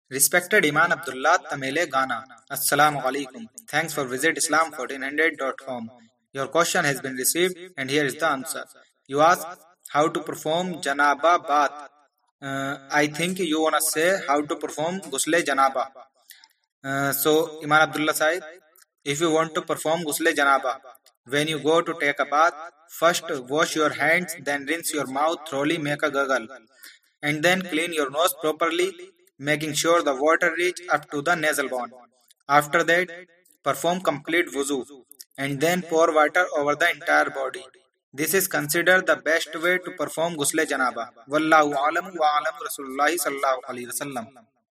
Respected Iman Abdullah Tamele Ghana. Assalamu alaikum. Thanks for visit Islam1400.com. Your question has been received and here is the answer. You ask how to perform Janaba Bath. I think you wanna say how to perform Ghusle Janaba. So Iman Abdullah Said, if you want to perform Ghusle Janaba, when you go to take a bath, first wash your hands, then rinse your mouth thoroughly, make a gurgle, and then clean your nose properly, making sure the water reach up to the nasal bone. After that, perform complete wuzu, and then pour water over the entire body. This is considered the best way to perform Ghusle Janaba. Wallahu alam wa alam Rasulullah sallallahu alaihi wasallam.